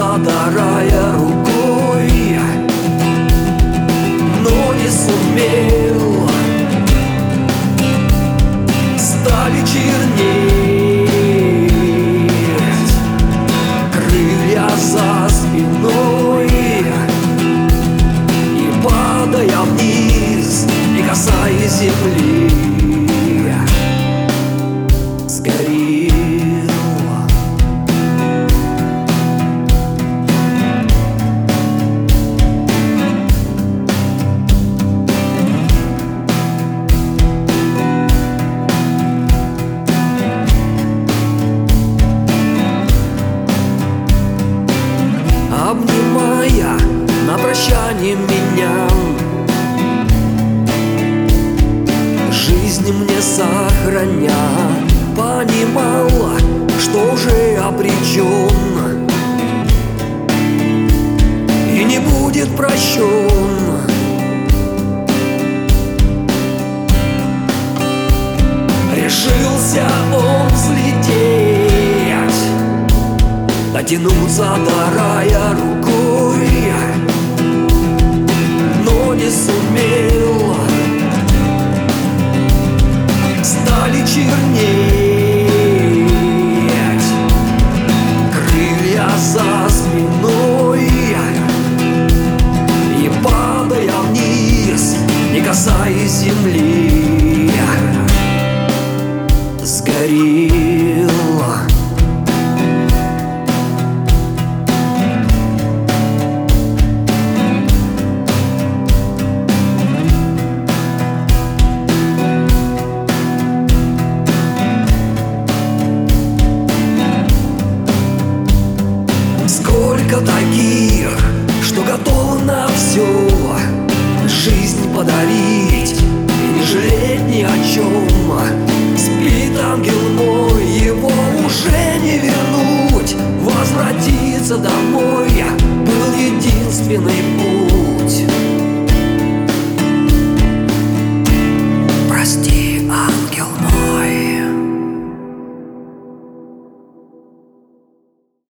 задорая рукой, но не сумел. Стали чернеть крылья за спиной, и падая вниз, не касаясь земли, сгорел. Обнимая на прощание меня, жизнь мне сохраня, понимала, что уже обречен и не будет прощен. Решился он взлететь, дотянуться до рая рукой, но не сумел. Стали чернеть крылья за спиной, и падая вниз, не касаясь земли, сгорел. Сколько таких, что готовы на все жизнь подарить и не жалеть ни о чем. Спит ангел мой, его уже не вернуть. Возвратиться домой был единственный путь.